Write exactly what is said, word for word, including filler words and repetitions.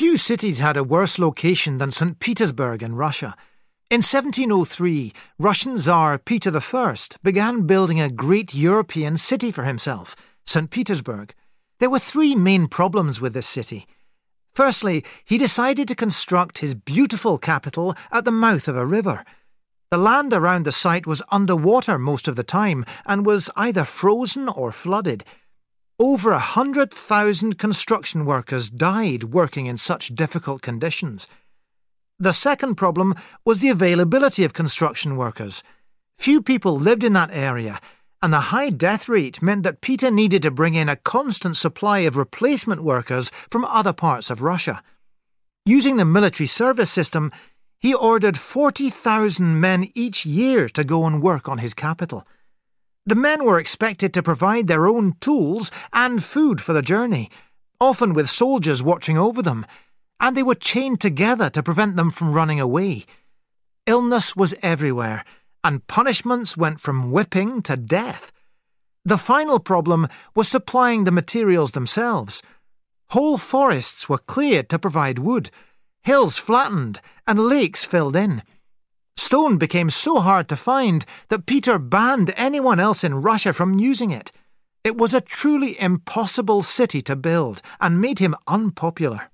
Few cities had a worse location than Saint Petersburg in Russia. In seventeen oh three, Russian Tsar Peter the First began building a great European city for himself, Saint Petersburg. There were three main problems with this city. Firstly, he decided to construct his beautiful capital at the mouth of a river. The land around the site was underwater most of the time and was either frozen or flooded. Over a hundred thousand construction workers died working in such difficult conditions. The second problem was the availability of construction workers. Few people lived in that area, and the high death rate meant that Peter needed to bring in a constant supply of replacement workers from other parts of Russia. Using the military service system, he ordered forty thousand men each year to go and work on his capital. The men were expected to provide their own tools and food for the journey, often with soldiers watching over them, and they were chained together to prevent them from running away. Illness was everywhere, and punishments went from whipping to death. The final problem was supplying the materials themselves. Whole forests were cleared to provide wood, hills flattened, and lakes filled in. Stone became so hard to find that Peter banned anyone else in Russia from using it. It was a truly impossible city to build and made him unpopular.